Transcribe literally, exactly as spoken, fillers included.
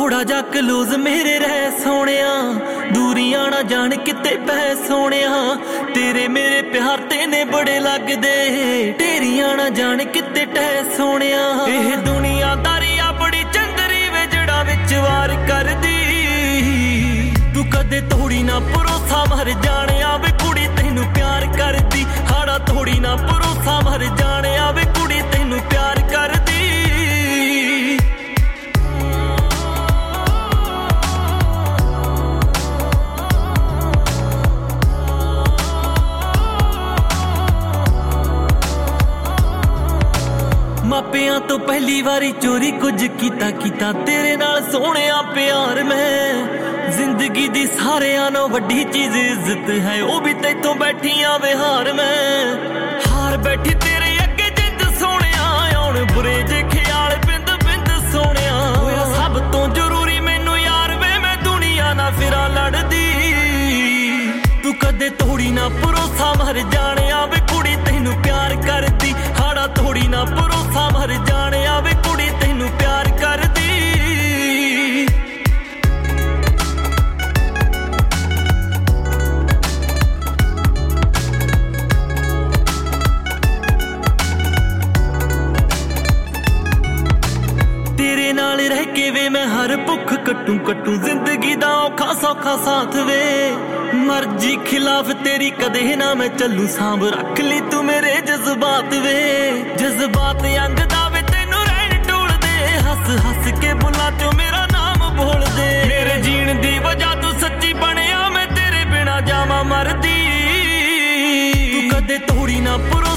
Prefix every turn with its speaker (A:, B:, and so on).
A: थोड़ा जा क्लोज मेरे रह सोनिया, दूरियां ना जान किते पै सोनिया। तेरे मेरे प्यार तेने बड़े लगदे, तेरियां ना जान किते टह सोनिया। एह दुनियादारी आ बड़ी चंदरी वे जड़ा विच वार करदी, तू कदे तोड़ी ना भरोसा मर जाने आवे कुड़ी तैनू प्यार करदी। हाड़ा तोड़ी ना भरोसा मर जाने आवे कुड़ी तैनू प्यार करदी। मापियां तो पहली बारी चोरी कुछ कीता कीता तेरे नाल सोहणिया प्यार। मैं जिंदगी दी सारियां नालों वड्डी चीज इज्जत है, ओ भी तैथों बैठियां विहार। मैं हार बैठी तेरे अगे जिंद सोहणिया, हुण बुरे जे ख्याल बिंद बिंद सोहणिया। होया सब तो जरूरी मैनू यार वे, मैं दुनिया ना फिरां लड़दी। तू कदे तोड़ी ना भरोसा मर जाने आवे कुड़ी तैनू प्यार करदी। हाड़ा तोड़ी ना भरोसा मर जाने आवे कुड़ी तैनू प्यार करदी। तेरे नाल रह के वे मैं हर भुख कट्टू कट्टू, जिंदगी दा औखा सौखा साथ वे। मर्जी खिलाफ तेरी कदे ना मैं चलू, सांभ रख ली तू मेरे जज्बात वे। जज्बात अंग दावे तेनू रहन टोल दे, हस हस के बुला चो मेरा नाम बोल दे। मेरे जीण दी वजह तू सच्ची बनिया, मैं तेरे बिना जावा मरदी। तू कदे तोड़ी ना पुरो